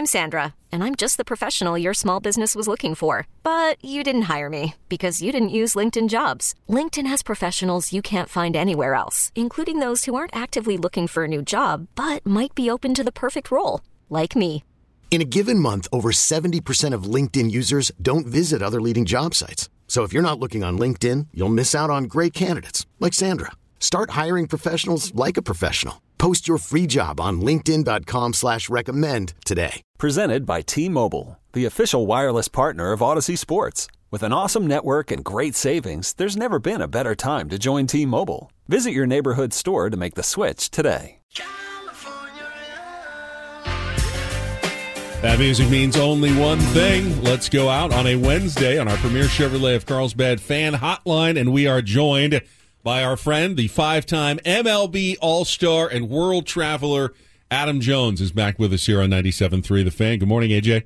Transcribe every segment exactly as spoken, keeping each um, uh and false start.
I'm Sandra, and I'm just the professional your small business was looking for. But you didn't hire me because you didn't use LinkedIn Jobs. LinkedIn has professionals you can't find anywhere else, including those who aren't actively looking for a new job, but might be open to the perfect role, like me. In a given month, over seventy percent of LinkedIn users don't visit other leading job sites. So if you're not looking on LinkedIn, you'll miss out on great candidates like Sandra. Start hiring professionals like a professional. Post your free job on linkedin.com slash recommend today. Presented by T-Mobile, the official wireless partner of Odyssey Sports. With an awesome network and great savings, there's never been a better time to join T-Mobile. Visit your neighborhood store to make the switch today. That music means only one thing. Let's go out on a Wednesday on our Premier Chevrolet of Carlsbad fan hotline, and we are joined by our friend, the five-time M L B All-Star and World Traveler, Adam Jones, is back with us here on ninety-seven point three The Fan. Good morning, A J.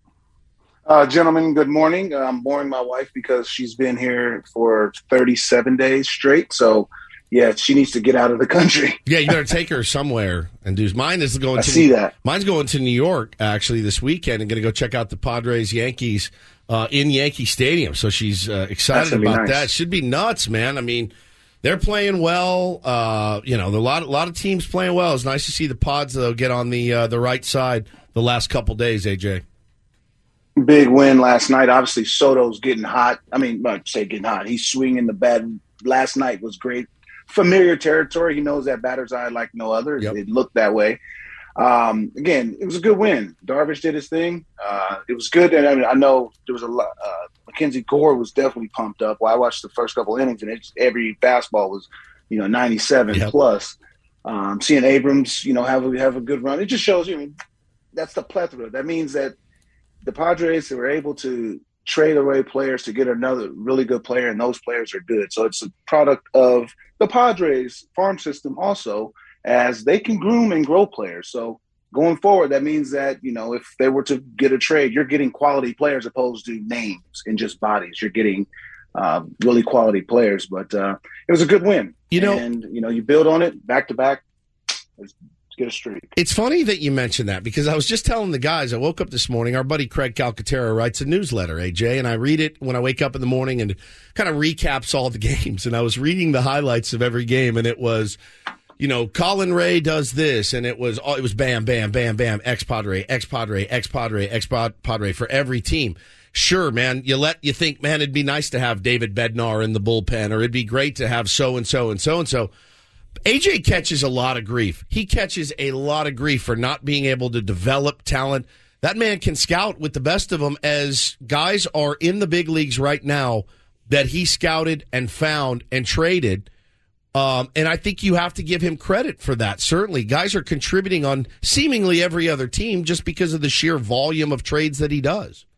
Uh, gentlemen, good morning. Uh, I'm boring my wife because she's been here for thirty-seven days straight, so yeah, she needs to get out of the country. Yeah, you better take her somewhere and do. Mine is going. I to, see that. Mine's going to New York actually this weekend and going to go check out the Padres Yankees uh, in Yankee Stadium. So she's uh, excited about nice. that. Should be nuts, man. I mean, they're playing well. Uh, you know, a lot, a lot of teams playing well. It's nice to see the Pods though get on the uh, the right side the last couple days. A J. Big win last night. Obviously, Soto's getting hot. I mean, I say getting hot. He's swinging the bat. Last night was great. Familiar territory. He knows that batter's eye like no other. Yep. It looked that way. Um, again, it was a good win. Darvish did his thing. Uh, it was good. And I mean, I know there was a lot. Uh, Mackenzie Gore was definitely pumped up. Well, I watched the first couple innings, and it's, every fastball was, you know, ninety-seven Yep. plus. Um, seeing Abrams, you know, have a, have a good run. It just shows you. I mean, that's the plethora. That means that the Padres were able to trade away players to get another really good player, and those players are good. So it's a product of the Padres farm system also, as they can groom and grow players. So going forward, that means that, you know, if they were to get a trade, you're getting quality players opposed to names and just bodies. You're getting uh, really quality players. But uh, it was a good win. You know, and, you know, you build on it back to back. Let's get a streak. It's funny that you mentioned that because I was just telling the guys, I woke up this morning, our buddy Craig Calcaterra writes a newsletter, A J, and I read it when I wake up in the morning and kind of recaps all the games. And I was reading the highlights of every game, and it was, you know, Colin Ray does this, and it was, it was bam, bam, bam, bam, ex-Padre, ex-Padre, ex-Padre, ex-Padre for every team. Sure, man, you let you think, man, it'd be nice to have David Bednar in the bullpen, or it'd be great to have so-and-so and so-and-so. A J catches a lot of grief. He catches a lot of grief for not being able to develop talent. That man can scout with the best of them, as guys are in the big leagues right now that he scouted and found and traded. Um, and I think you have to give him credit for that. Certainly, guys are contributing on seemingly every other team just because of the sheer volume of trades that he does.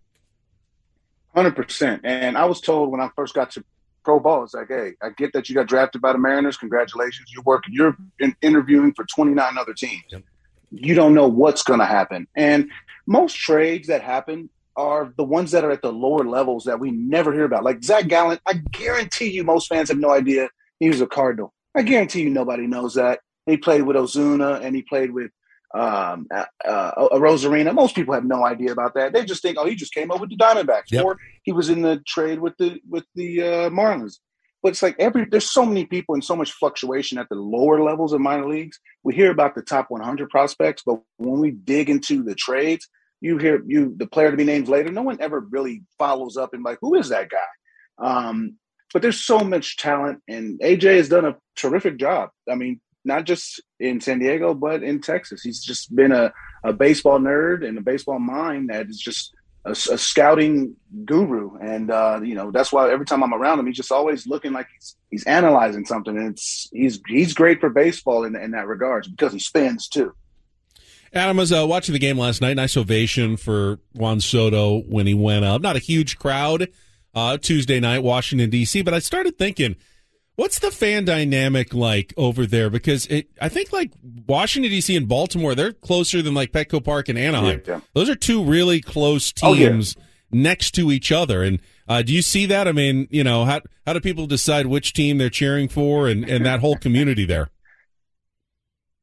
one hundred percent. And I was told when I first got to pro ball, it's like, hey, I get that you got drafted by the Mariners. Congratulations. You're working. You're in, interviewing for twenty-nine other teams. Yep. You don't know what's going to happen. And most trades that happen are the ones that are at the lower levels that we never hear about. Like Zach Gallen, I guarantee you most fans have no idea he was a Cardinal. I guarantee you nobody knows that. He played with Ozuna and he played with um, uh, uh, Rosarina. Most people have no idea about that. They just think, oh, he just came up with the Diamondbacks, yep. Or he was in the trade with the with the uh, Marlins. But it's like every there's so many people and so much fluctuation at the lower levels of minor leagues. We hear about the top one hundred prospects, but when we dig into the trades, you hear you the player to be named later. No one ever really follows up and like, who is that guy? Um, but there's so much talent, and A J has done a terrific job. I mean, not just in San Diego, but in Texas. He's just been a, a baseball nerd and a baseball mind that is just a, a scouting guru. And, uh, you know, that's why every time I'm around him, he's just always looking like he's he's analyzing something. And it's he's he's great for baseball in, in that regards because he spins too. Adam, I was uh, watching the game last night. Nice ovation for Juan Soto when he went up. Not a huge crowd uh, Tuesday night, Washington, D C, but I started thinking, what's the fan dynamic like over there? Because it, I think like Washington, D C and Baltimore, they're closer than like Petco Park and Anaheim. Yeah, yeah. Those are two really close teams oh, yeah. next to each other. And uh, do you see that? I mean, you know, how how do people decide which team they're cheering for and, and that whole community there?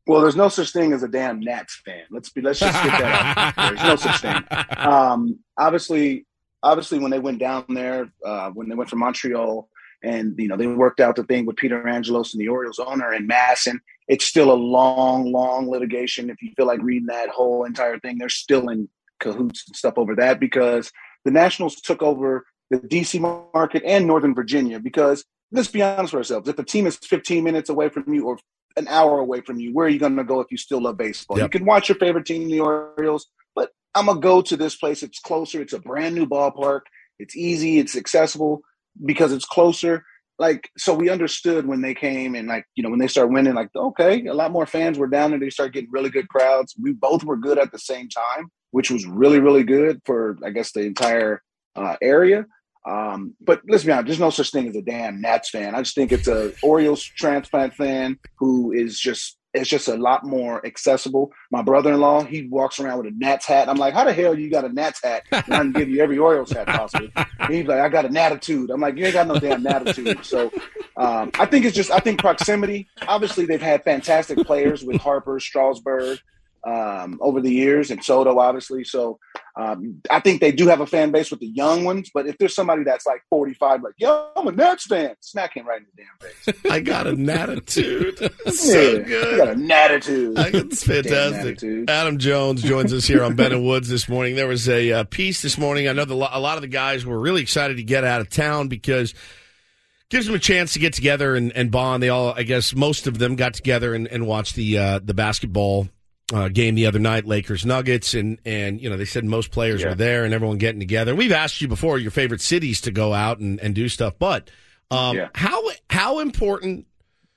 Well, there's no such thing as a damn Nats fan. Let's be. Let's just get that out. There's no such thing. Um, obviously, obviously, when they went down there, uh, when they went from Montreal, and you know they worked out the thing with Peter Angelos and the Orioles owner and Masson. It's still a long, long litigation. If you feel like reading that whole entire thing, they're still in cahoots and stuff over that because the Nationals took over the D C market and Northern Virginia. Because let's be honest with ourselves, if a team is fifteen minutes away from you or an hour away from you, where are you going to go if you still love baseball? Yep. You can watch your favorite team, the Orioles, but I'm going to go to this place. It's closer. It's a brand new ballpark. It's easy. It's accessible because it's closer. Like, so we understood when they came and, like, you know, when they started winning, like, okay, a lot more fans were down there. They started getting really good crowds. We both were good at the same time, which was really, really good for, I guess, the entire uh, area. Um, but let's be honest, there's no such thing as a damn Nats fan. I just think it's a Orioles transplant fan who is just, it's just a lot more accessible. My brother-in-law, he walks around with a Nats hat. I'm like, how the hell you got a Nats hat? And I can give you every Orioles hat possible. And he's like, I got a Natitude. I'm like, you ain't got no damn Natitude. So um, I think it's just, I think proximity. Obviously, they've had fantastic players with Harper, Strasburg, um, over the years, and Soto, obviously. So um, I think they do have a fan base with the young ones. But if there's somebody that's like forty-five, like, yo, I'm a Nats fan, smack him right in the damn face. I got a Natitude. So yeah, good. I got a Natitude. It's fantastic. Adam Jones joins us here on Ben and Woods this morning. There was a uh, piece this morning. I know the, a lot of the guys were really excited to get out of town because it gives them a chance to get together and, and bond. They all, I guess, most of them got together and, and watched the uh, the basketball Uh, game the other night, Lakers Nuggets, and and you know they said most players yeah. were there and everyone getting together. We've asked you before your favorite cities to go out and, and do stuff, but um, yeah. how how important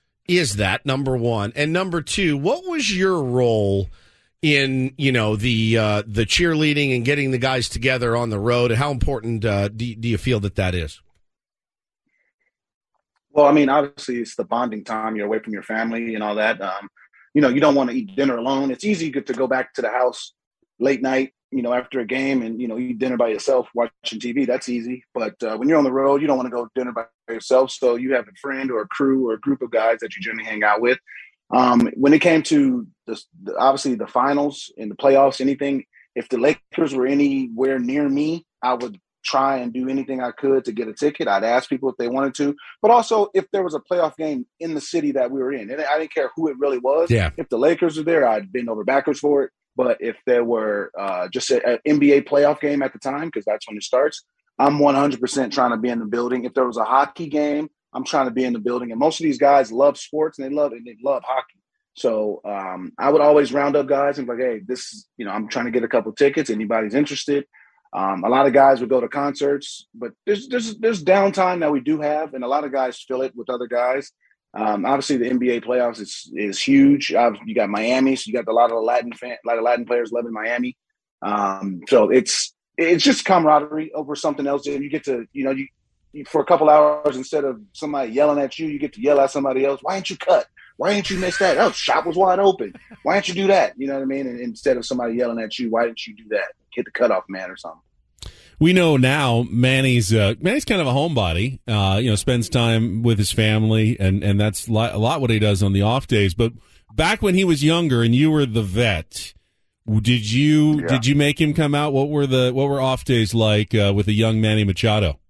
is that? Number one, and number two, what was your role in you know the uh, the cheerleading and getting the guys together on the road? And how important uh, do do you feel that that is? Well, I mean, obviously it's the bonding time. You're away from your family and all that. Um, You know, you don't want to eat dinner alone. It's easy to go back to the house late night, you know, after a game and, you know, eat dinner by yourself watching T V. That's easy. But uh, when you're on the road, you don't want to go to dinner by yourself. So you have a friend or a crew or a group of guys that you generally hang out with. Um, when it came to the, the, obviously the finals and the playoffs, anything, if the Lakers were anywhere near me, I would try and do anything I could to get a ticket. I'd ask people if they wanted to, but also if there was a playoff game in the city that we were in, and I didn't care who it really was. Yeah. If the Lakers were there, I'd bend over backwards for it. But if there were uh, just an N B A playoff game at the time, because that's when it starts, I'm one hundred percent trying to be in the building. If there was a hockey game, I'm trying to be in the building. And most of these guys love sports and they love and they love hockey. So um, I would always round up guys and be like, hey, this, you know, I'm trying to get a couple tickets. Anybody's interested. Um, a lot of guys would go to concerts, but there's there's there's downtime that we do have, and a lot of guys fill it with other guys. Um, obviously, the N B A playoffs is is huge. Uh, you got Miami, so you got a lot of the Latin fan, a lot of Latin players living in Miami. Um, so it's it's just camaraderie over something else, and you get to you know you, you for a couple hours instead of somebody yelling at you, you get to yell at somebody else. Why didn't you cut? Why didn't you miss that? Oh, shot was wide open. Why didn't you do that? You know what I mean? And instead of somebody yelling at you, why didn't you do that? Hit the cutoff man or something. We know now Manny's uh, Manny's kind of a homebody. Uh, you know, spends time with his family, and, and that's li- a lot what he does on the off days. But back when he was younger, and you were the vet, did you yeah. did you make him come out? What were the what were off days like uh, with a young Manny Machado?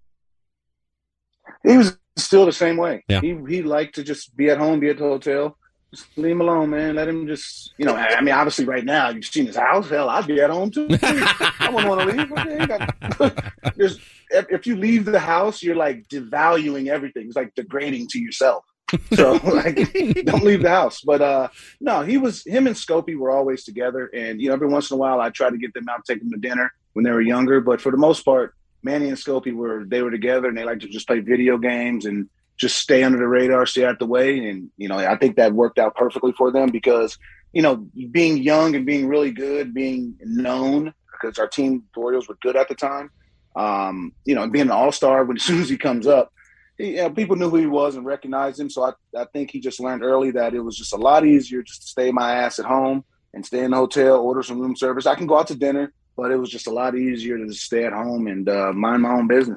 He was still the same way. Yeah. He he liked to just be at home, be at the hotel. Just leave him alone, man. Let him just, you know, I mean, obviously right now you've seen his house. Hell, I'd be at home too. I wouldn't want to leave. Okay, got, there's, if, if you leave the house, you're like devaluing everything. It's like degrading to yourself. So like, don't leave the house. But uh, no, he was, him and Scopey were always together. And, you know, every once in a while I try to get them out, take them to dinner when they were younger. But for the most part, Manny and Scopey were, they were together and they like to just play video games and just stay under the radar, stay out the way. And, you know, I think that worked out perfectly for them because, you know, being young and being really good, being known, because our team, the Orioles, were good at the time, um, you know, being an all-star when as soon as he comes up, he, you know, people knew who he was and recognized him. So I, I think he just learned early that it was just a lot easier just to stay my ass at home and stay in the hotel, order some room service. I can go out to dinner, but it was just a lot easier to just stay at home and uh, mind my own business.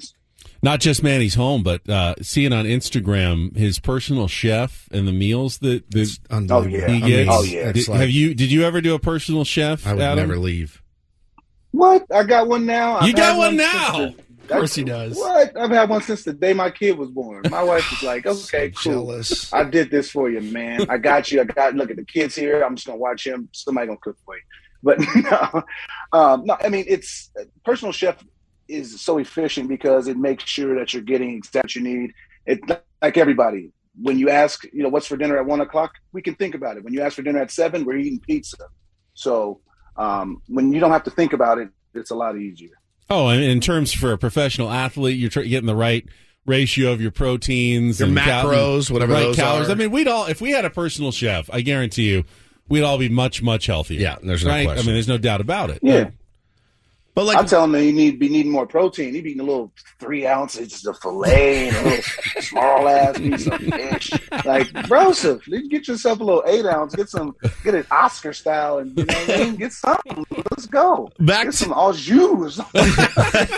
Not just Manny's home, but uh, seeing on Instagram his personal chef and the meals that, that oh, yeah. he gets. Oh, yeah. Did, like, have you? Did you ever do a personal chef? I would Adam? never leave. What? I got one now. You I've got had one one now. The, of course he does. What? I've had one since the day my kid was born. My wife was like, okay, so cool. Jealous. I did this for you, man. I got you. I got, look at the kids here. I'm just going to watch him. Somebody going to cook for you. But no, um, no, I mean, it's personal chef is so efficient because it makes sure that you're getting exactly what you need. It like everybody. When you ask, you know, what's for dinner at one o'clock, we can think about it. When you ask for dinner at seven, we're eating pizza. So um, when you don't have to think about it, it's a lot easier. Oh, and in terms for a professional athlete, you're tr- getting the right ratio of your proteins, your and macros, cal- whatever right those calories. are. I mean, we'd all if we had a personal chef, I guarantee you, we'd all be much much healthier. Yeah, there's no right? question. I mean, there's no doubt about it. Yeah. But like, I'm telling them you need be needing more protein. You be eating a little three ounces of filet and a little small ass piece of fish. Like, bro, so get yourself a little eight ounce. Get some, get it Oscar style, and you know what I mean. Get something. Let's go. Back get to- some au jus or something.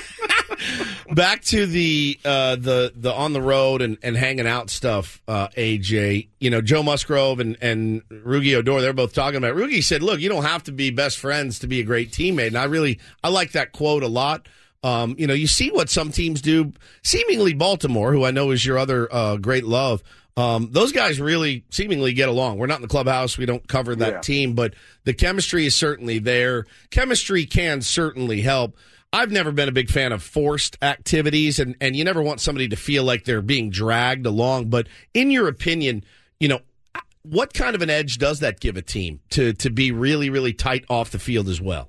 Back to the uh, the the on the road and, and hanging out stuff, uh, A J. You know, Joe Musgrove and, and Rugi Odor, they're both talking about it. Rugi said, look, you don't have to be best friends to be a great teammate. And I really, I like that quote a lot. Um, you know, you see what some teams do. Seemingly Baltimore, who I know is your other uh, great love, um, those guys really seemingly get along. We're not in the clubhouse. We don't cover that Yeah. team, but the chemistry is certainly there. Chemistry can certainly help. I've never been a big fan of forced activities, and, and you never want somebody to feel like they're being dragged along. But in your opinion, you know, what kind of an edge does that give a team to to be really, really tight off the field as well?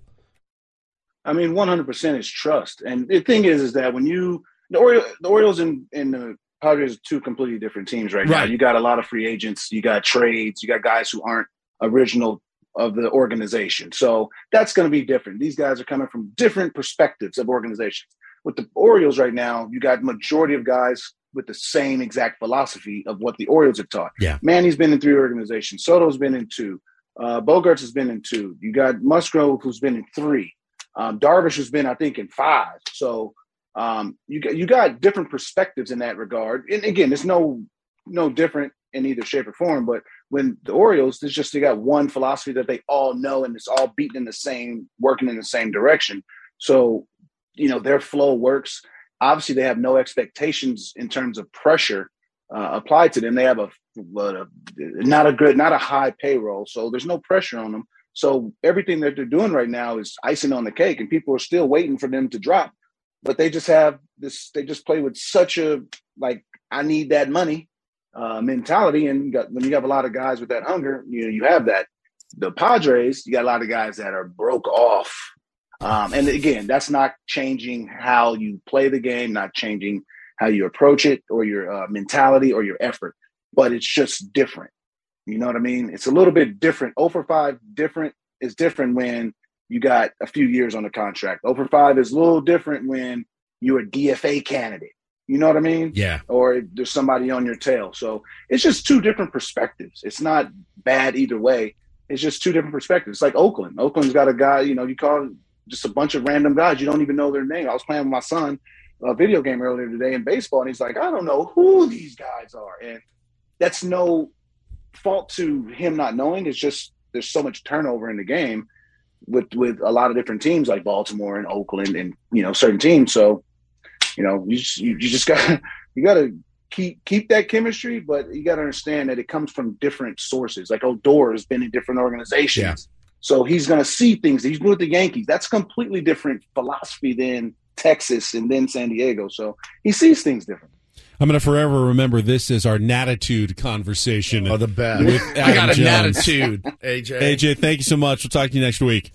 I mean, one hundred percent is trust. And the thing is, is that when you the Orioles, the Orioles and, and the Padres are two completely different teams right, now. Right. You got a lot of free agents, you got trades, you got guys who aren't original of the organization. So that's going to be different. These guys are coming from different perspectives of organizations. With the Orioles right now, you got majority of guys with the same exact philosophy of what the Orioles have taught. Yeah. Manny's been in three organizations. Soto's been in two. Uh, Bogaerts has been in two. You got Musgrove, who's been in three. Um, Darvish has been, I think, in five. So um, you got you got different perspectives in that regard. And again, it's no no different in either shape or form. But when the Orioles, it's just they got one philosophy that they all know, and it's all beating in the same, working in the same direction. So you know their flow works. Obviously, they have no expectations in terms of pressure uh, applied to them. They have a, a not a good, not a high payroll, so there's no pressure on them. So everything that they're doing right now is icing on the cake, and people are still waiting for them to drop. But they just have this, they just play with such a, like, I need that money uh, mentality. And you got, when you have a lot of guys with that hunger, you know, you have that. The Padres, you got a lot of guys that are broke off. Um, and again, that's not changing how you play the game, not changing how you approach it or your uh, mentality or your effort, but it's just different. You know what I mean? It's a little bit different. oh for five different is different when you got a few years on the contract. oh for five is a little different when you're a D F A candidate. You know what I mean? Yeah. Or there's somebody on your tail. So it's just two different perspectives. It's not bad either way. It's just two different perspectives. It's like Oakland. Oakland's got a guy, you know, you call just a bunch of random guys. You don't even know their name. I was playing with my son a video game earlier today in baseball, and he's like, I don't know who these guys are. And that's no fault to him not knowing. It's just there's so much turnover in the game with with a lot of different teams like Baltimore and Oakland and you know certain teams. So you know you just, you, you just got you got to keep keep that chemistry, but you got to understand that it comes from different sources. Like Odor has been in different organizations, Yeah. so he's going to see things. He's been with the Yankees. That's completely different philosophy than Texas and then San Diego. So he sees things different. I'm going to forever remember this as our Natitude conversation. Oh, the best. With I got Adam an Jones. attitude, A J. A J, thank you so much. We'll talk to you next week.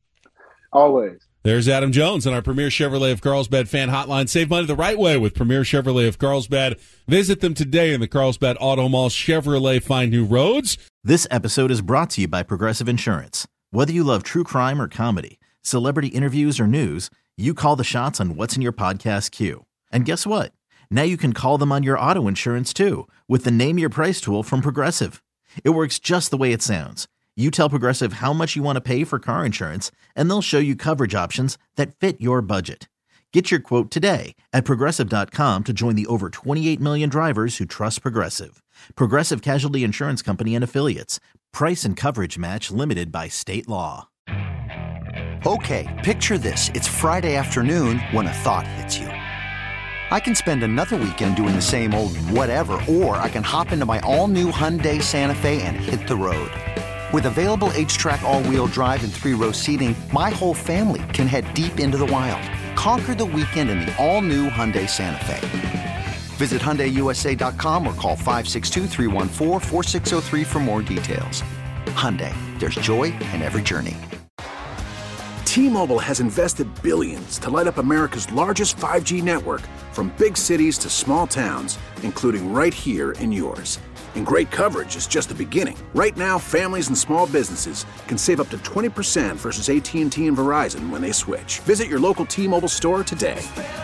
Always. There's Adam Jones on our Premier Chevrolet of Carlsbad fan hotline. Save money the right way with Premier Chevrolet of Carlsbad. Visit them today in the Carlsbad Auto Mall. Chevrolet, find new roads. This episode is brought to you by Progressive Insurance. Whether you love true crime or comedy, celebrity interviews or news, you call the shots on what's in your podcast queue. And guess what? Now you can call them on your auto insurance too with the Name Your Price tool from Progressive. It works just the way it sounds. You tell Progressive how much you want to pay for car insurance, and they'll show you coverage options that fit your budget. Get your quote today at Progressive dot com to join the over twenty-eight million drivers who trust Progressive. Progressive Casualty Insurance Company and Affiliates. Price and coverage match limited by state law. Okay, picture this. It's Friday afternoon when a thought hits you. I can spend another weekend doing the same old whatever, or I can hop into my all-new Hyundai Santa Fe and hit the road. With available H-Track all-wheel drive and three-row seating, my whole family can head deep into the wild. Conquer the weekend in the all-new Hyundai Santa Fe. Visit Hyundai U S A dot com or call five six two, three one four, four six zero three for more details. Hyundai, there's joy in every journey. T-Mobile has invested billions to light up America's largest five G network, from big cities to small towns, including right here in yours. And great coverage is just the beginning. Right now, families and small businesses can save up to twenty percent versus A T and T and Verizon when they switch. Visit your local T-Mobile store today.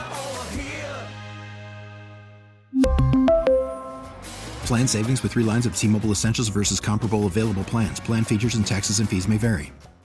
Plan savings with three lines of T-Mobile Essentials versus comparable available plans. Plan features and taxes and fees may vary.